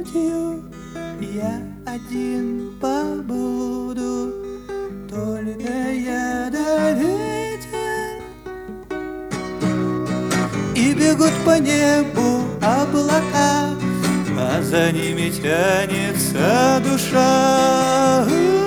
грудью я один побуду, только я да ветер. И бегут по небу облака, а за ними тянется душа.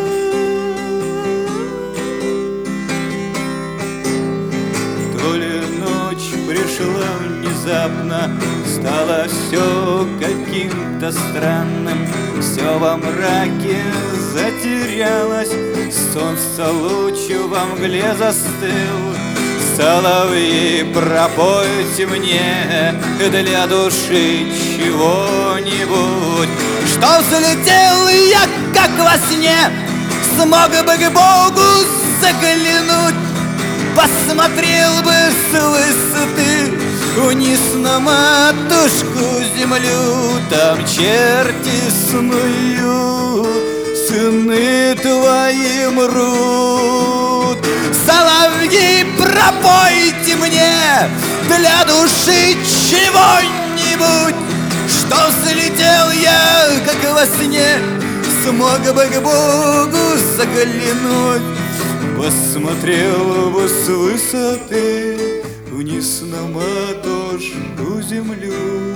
То ли ночь пришла внезапно, стало все каким-то странным, все во мраке затерялось, солнце лучу во мгле застыл. Соловьи, пропойте мне для души чего-нибудь, что взлетел я, как во сне, смог бы к Богу заглянуть, посмотрел бы с высоты вниз на матушку землю. Там черти снуют, сыны твои мрут. Соловьи, пропойте мне для души чего-нибудь, что взлетел я, как во сне, смог бы к Богу заглянуть, посмотрел бы с высоты вниз на матушку землю.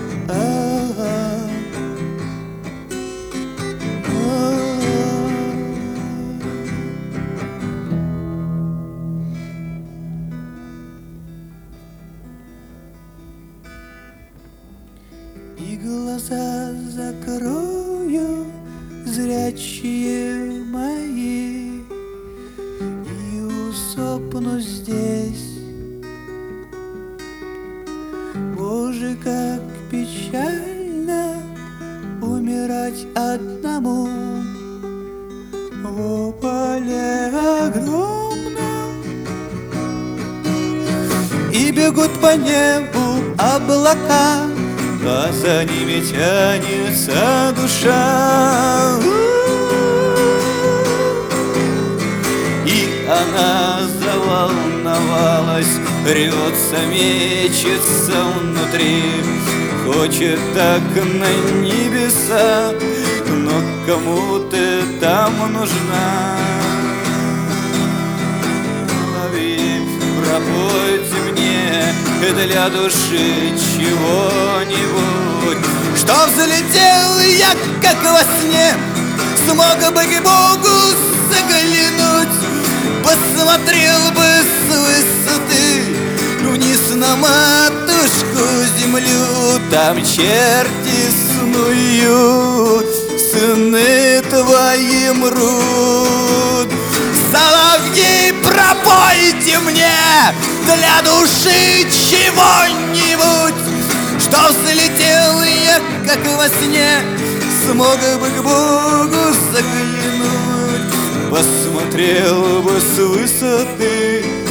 И глаза закрою, зрячие мои, и усопну здесь. Боже, как печально умирать одному в поле огромном. И бегут по небу облака, а за ними тянется душа. И она заволновалась, рвется, мечется внутри, хочет так на небеса, но кому ты там нужна? Соловьи, пропойте мне для души чего-нибудь, что взлетел я, как во сне, смог бы к Богу заглянуть, посмотрел бы с высоты вниз на матушку землю. Там черти снуют, сыны твои мрут. Соловьи, пропойте мне для души чего-нибудь, что взлетел я, как во сне, смог бы к Богу заглянуть, посмотрел бы с высоты